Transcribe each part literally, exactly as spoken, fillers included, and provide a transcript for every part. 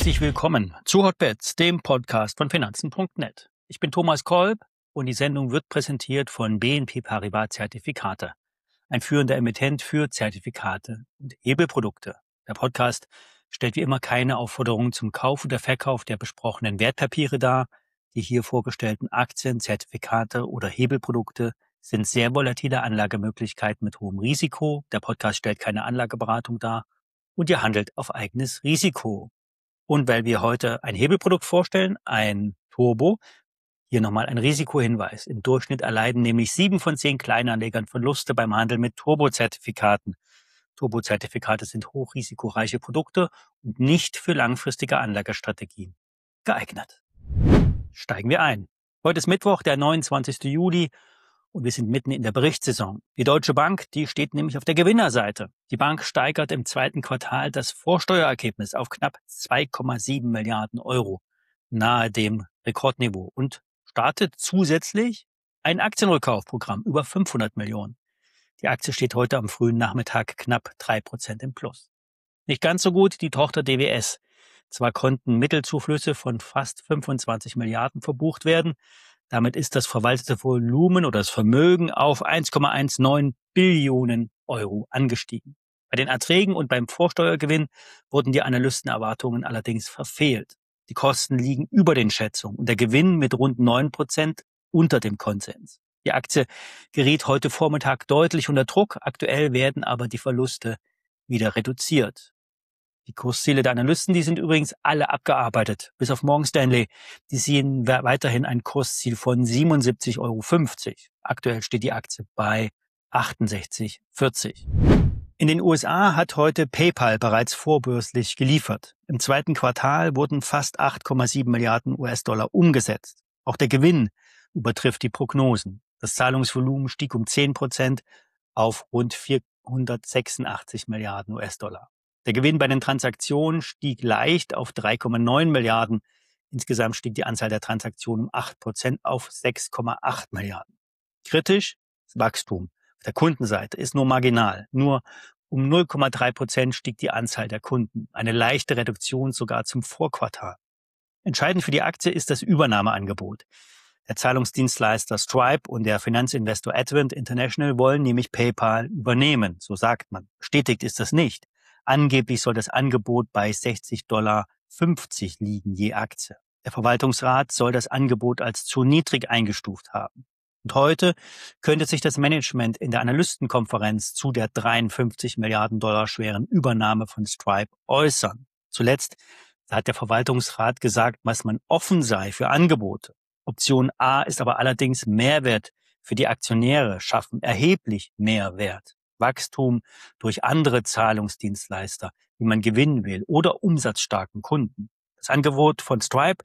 Herzlich willkommen zu Hotbets, dem Podcast von Finanzen Punkt net. Ich bin Thomas Kolb und die Sendung wird präsentiert von B N P Paribas Zertifikate, ein führender Emittent für Zertifikate und Hebelprodukte. Der Podcast stellt wie immer keine Aufforderung zum Kauf oder Verkauf der besprochenen Wertpapiere dar. Die hier vorgestellten Aktien, Zertifikate oder Hebelprodukte sind sehr volatile Anlagemöglichkeiten mit hohem Risiko. Der Podcast stellt keine Anlageberatung dar und ihr handelt auf eigenes Risiko. Und weil wir heute ein Hebelprodukt vorstellen, ein Turbo, hier nochmal ein Risikohinweis. Im Durchschnitt erleiden nämlich sieben von zehn Kleinanlegern Verluste beim Handel mit Turbozertifikaten. Turbozertifikate sind hochrisikoreiche Produkte und nicht für langfristige Anlagestrategien geeignet. Steigen wir ein. Heute ist Mittwoch, der neunundzwanzigster Juli und wir sind mitten in der Berichtssaison. Die Deutsche Bank, die steht nämlich auf der Gewinnerseite. Die Bank steigert im zweiten Quartal das Vorsteuerergebnis auf knapp zwei Komma sieben Milliarden Euro, nahe dem Rekordniveau, und startet zusätzlich ein Aktienrückkaufprogramm über fünfhundert Millionen. Die Aktie steht heute am frühen Nachmittag knapp drei Prozent im Plus. Nicht ganz so gut die Tochter D W S. Zwar konnten Mittelzuflüsse von fast fünfundzwanzig Milliarden verbucht werden, damit ist das verwaltete Volumen oder das Vermögen auf eins Komma neunzehn Billionen Euro angestiegen. Bei den Erträgen und beim Vorsteuergewinn wurden die Analystenerwartungen allerdings verfehlt. Die Kosten liegen über den Schätzungen und der Gewinn mit rund neun Prozent unter dem Konsens. Die Aktie geriet heute Vormittag deutlich unter Druck. Aktuell werden aber die Verluste wieder reduziert. Die Kursziele der Analysten, die sind übrigens alle abgearbeitet, bis auf Morgan Stanley. Die sehen weiterhin ein Kursziel von siebenundsiebzig Euro fünfzig. Aktuell steht die Aktie bei achtundsechzig Euro vierzig. In den U S A hat heute PayPal bereits vorbörslich geliefert. Im zweiten Quartal wurden fast acht Komma sieben Milliarden U S-Dollar umgesetzt. Auch der Gewinn übertrifft die Prognosen. Das Zahlungsvolumen stieg um zehn Prozent auf rund vierhundertsechsundachtzig Milliarden U S-Dollar. Der Gewinn bei den Transaktionen stieg leicht auf drei Komma neun Milliarden. Insgesamt stieg die Anzahl der Transaktionen um acht Prozent auf sechs Komma acht Milliarden. Kritisch, das Wachstum auf der Kundenseite ist nur marginal. Nur um null Komma drei Prozent stieg die Anzahl der Kunden. Eine leichte Reduktion sogar zum Vorquartal. Entscheidend für die Aktie ist das Übernahmeangebot. Der Zahlungsdienstleister Stripe und der Finanzinvestor Advent International wollen nämlich PayPal übernehmen, so sagt man. Bestätigt ist das nicht. Angeblich soll das Angebot bei sechzig Komma fünfzig Dollar liegen je Aktie. Der Verwaltungsrat soll das Angebot als zu niedrig eingestuft haben. Und heute könnte sich das Management in der Analystenkonferenz zu der dreiundfünfzig Milliarden Dollar schweren Übernahme von Stripe äußern. Zuletzt hat der Verwaltungsrat gesagt, dass man offen sei für Angebote. Option A ist aber allerdings Mehrwert für die Aktionäre, schaffen erheblich mehr Wert. Wachstum durch andere Zahlungsdienstleister, wie man gewinnen will, oder umsatzstarken Kunden. Das Angebot von Stripe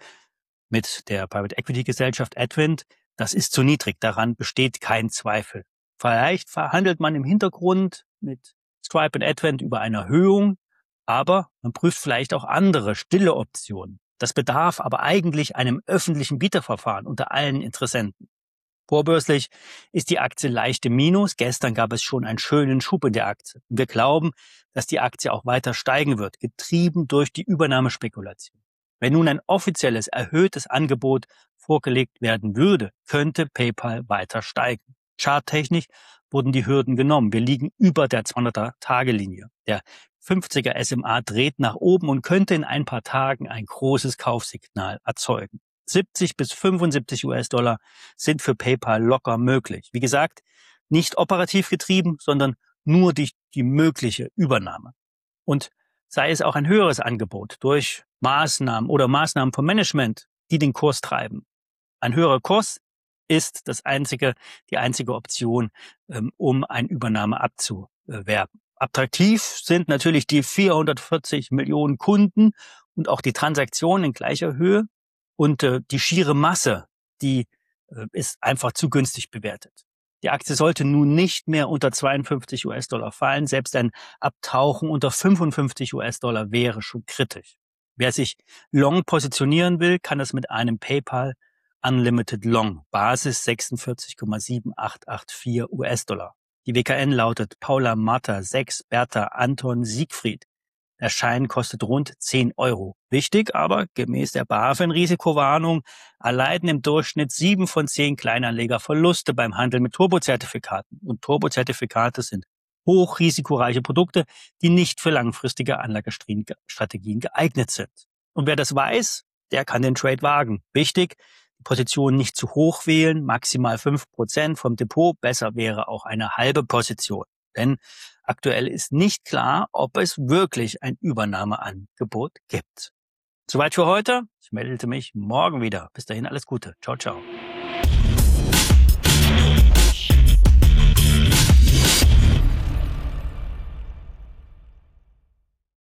mit der Private Equity Gesellschaft Advent, das ist zu niedrig, daran besteht kein Zweifel. Vielleicht verhandelt man im Hintergrund mit Stripe und Advent über eine Erhöhung, aber man prüft vielleicht auch andere, stille Optionen. Das bedarf aber eigentlich einem öffentlichen Bieterverfahren unter allen Interessenten. Vorbörslich ist die Aktie leicht im Minus. Gestern gab es schon einen schönen Schub in der Aktie. Wir glauben, dass die Aktie auch weiter steigen wird, getrieben durch die Übernahmespekulation. Wenn nun ein offizielles, erhöhtes Angebot vorgelegt werden würde, könnte PayPal weiter steigen. Charttechnisch wurden die Hürden genommen. Wir liegen über der zweihundert-Tage-Linie. Der fünfziger S M A dreht nach oben und könnte in ein paar Tagen ein großes Kaufsignal erzeugen. siebzig bis fünfundsiebzig U S-Dollar sind für PayPal locker möglich. Wie gesagt, nicht operativ getrieben, sondern nur die, die mögliche Übernahme. Und sei es auch ein höheres Angebot durch Maßnahmen oder Maßnahmen vom Management, die den Kurs treiben. Ein höherer Kurs ist das einzige, die einzige Option, um eine Übernahme abzuwerben. Attraktiv sind natürlich die vierhundertvierzig Millionen Kunden und auch die Transaktionen in gleicher Höhe. Und äh, die schiere Masse, die äh, ist einfach zu günstig bewertet. Die Aktie sollte nun nicht mehr unter zweiundfünfzig U S-Dollar fallen. Selbst ein Abtauchen unter fünfundfünfzig U S-Dollar wäre schon kritisch. Wer sich long positionieren will, kann das mit einem PayPal Unlimited Long, Basis sechsundvierzig Komma sieben acht acht vier U S-Dollar. Die W K N lautet Paula Martha sechs Bertha Anton Siegfried. Erscheinen kostet rund zehn Euro. Wichtig aber, gemäß der BaFin-Risikowarnung erleiden im Durchschnitt sieben von zehn Kleinanleger Verluste beim Handel mit Turbozertifikaten. Und Turbozertifikate sind hochrisikoreiche Produkte, die nicht für langfristige Anlagestrategien geeignet sind. Und wer das weiß, der kann den Trade wagen. Wichtig, die Position nicht zu hoch wählen, maximal fünf Prozent vom Depot, besser wäre auch eine halbe Position. Denn aktuell ist nicht klar, ob es wirklich ein Übernahmeangebot gibt. Soweit für heute. Ich melde mich morgen wieder. Bis dahin alles Gute. Ciao, ciao.